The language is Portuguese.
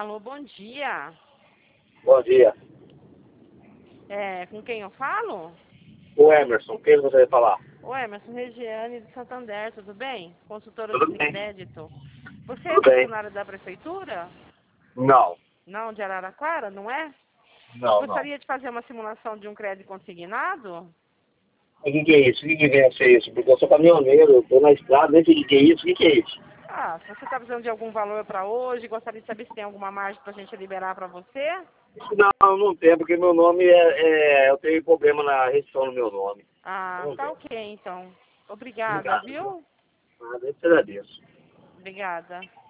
Alô, bom dia. Bom dia. Com quem eu falo? O Emerson, quem você vai falar? Ô, Emerson, Regiane de Santander, tudo bem? Consultora de Tudo bem? Unicrédito. Você é Tudo bem? funcionário da prefeitura? Não, Não, de Araraquara, não é? não. Gostaria de fazer uma simulação de um crédito consignado? O que é isso? O que vem a ser isso? Porque eu sou caminhoneiro, eu tô na estrada, nem sei o que é isso. O que é isso? Ah, se você está precisando de algum valor para hoje, gostaria de saber se tem alguma margem para a gente liberar para você? Não, não tem, porque meu nome eu tenho problema na registrão do meu nome. Ah, Não tá tem. ok, então. Obrigada, Obrigado. viu? Nada, eu te agradeço. Obrigada.